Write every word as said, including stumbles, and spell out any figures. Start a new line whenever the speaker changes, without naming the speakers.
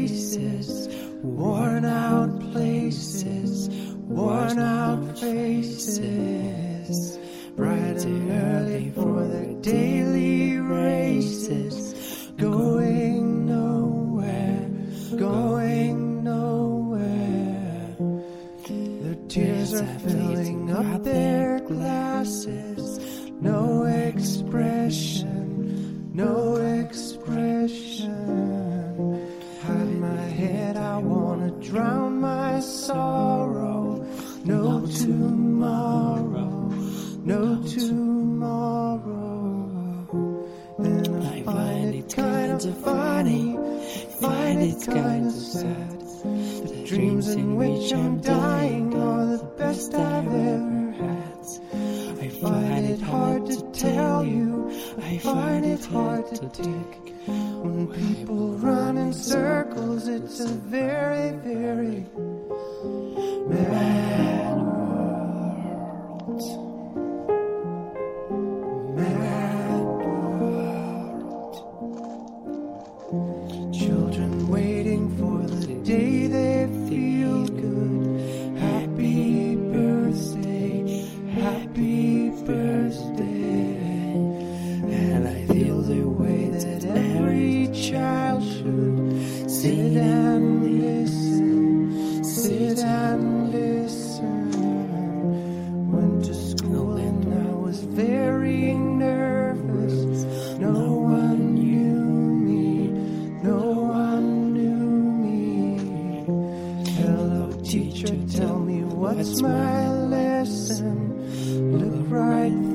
faces, worn out places, worn out faces, bright and early for their daily races, going nowhere, going nowhere. Their tears are filling up their glasses, no expression, no expression. Hide my head, I wanna drown my sorrow. No tomorrow, no tomorrow. And I find it kind of funny, find it kind of sad. The dreams in which I'm dying are the best I've ever had. I find it hard to tell you, I find it hard to take. When people run in circles, it's a very, very mad world. Mad world. Children waiting for the day they feel good. Happy birthday, happy birthday. And I feel the way that every child should sit and listen, sit and listen. Went to school and I was very nervous. No one knew me, no one knew me. Hello teacher, tell me what's my lesson. Look right